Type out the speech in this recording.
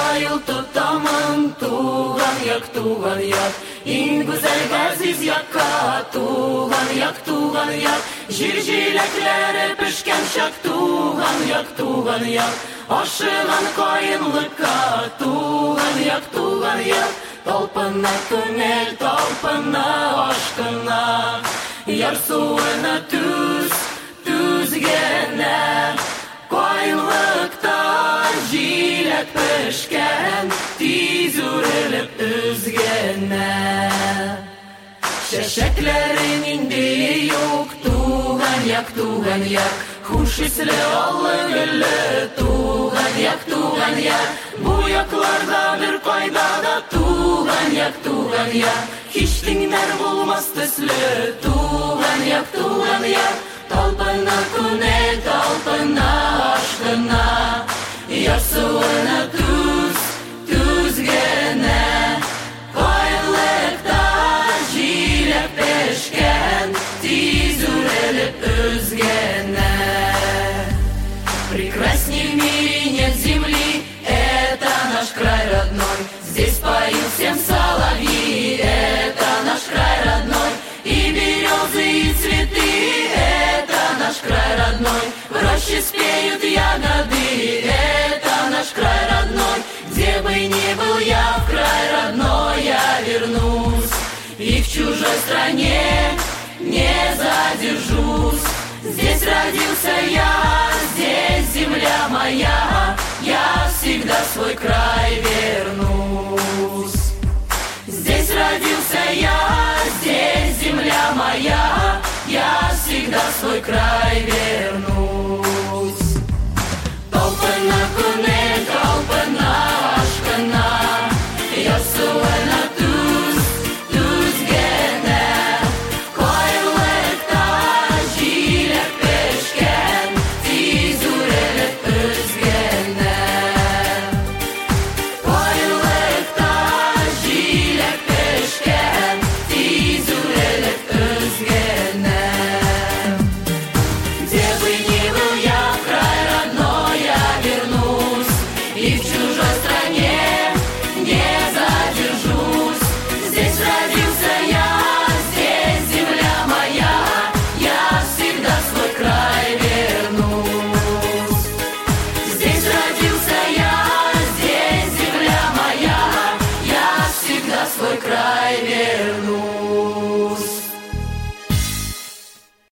yıl tutamın, tuğan yak, in güzel gaziz yakka, tuğan yak, jirjileklere pişken şak, tuğan yak, aşılan koyunlukka, tuğan yak, talpına könel, talpına aşkına, yar suyuna tüzgene, koyunlukta jilet pişken, tiz ürelip üzgene. Şeşeklerin indi yok, tuğan yak, huş isli allı güllü, tuğan yak, bu yaklarda bir koyda da tuğan yak, hiç dinler bulmaz tüslü, tuğan yak, talpına küne, talpına aşkına, yar suyuna tüzgene, koyunlukta jilet pişken, tiz ürelip üzgene. Прекрасней в мире нет земли, это наш край родной. Здесь поют всем соловьи, это наш край родной. И березы, и цветы, это наш край родной. В роще спеют ягоды, это наш край родной. Где бы ни был я, в край родной я вернусь. И в чужой стране не задержусь. Здесь родился я, здесь земля моя, я всегда в свой край вернусь. Здесь родился я, здесь земля моя, я всегда в свой край вернусь.